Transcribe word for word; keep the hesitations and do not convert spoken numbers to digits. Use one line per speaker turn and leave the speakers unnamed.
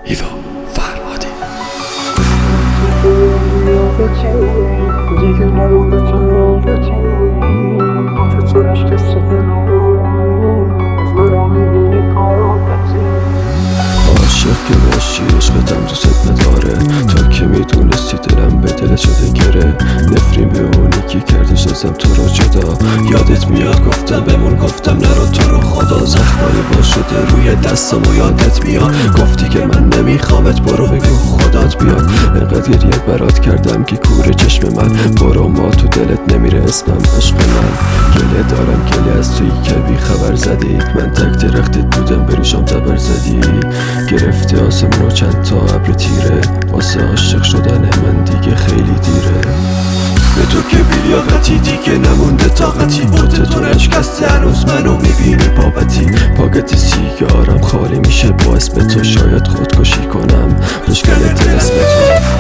ایوا فرهادی.
دیگه نمونده تنالتی با تو تو رشت سهنو از مرا میبینی کارابتی.
عاشق که باشی عشقتم دوست نداره، تا که میدونستی دلم به دل شده گره. نفرین به اونی که کردش ازم تو رو جدا، یادت میاد گفتم بمون، گفتم نرو تو رو خدا. زخمانی با شده روی دستم و یادت میاد گفتی که من نمیخوامت، برو بگو خدات بیاد. انقدر گریه برات کردم که کوره چشم من، برو ما تو دلت نمیره اسمم عشق من. گله دارم گله از تویی که بی خبر زدی، من تک درختت بودم بریشم تبر زدی. گرفته آسمون و چند تا ابر تیره، واسه عاشق شدن من دیگه خیلی دیره. به تو که بیلیاقتی دیگه نمونده طاقتی، بوته تو نشکسته هنوز منو میبینی بابتی. پاکت سیگارم خالی میشه با اسم تو، شاید خودکشی کنم مشکل دل اسم تو.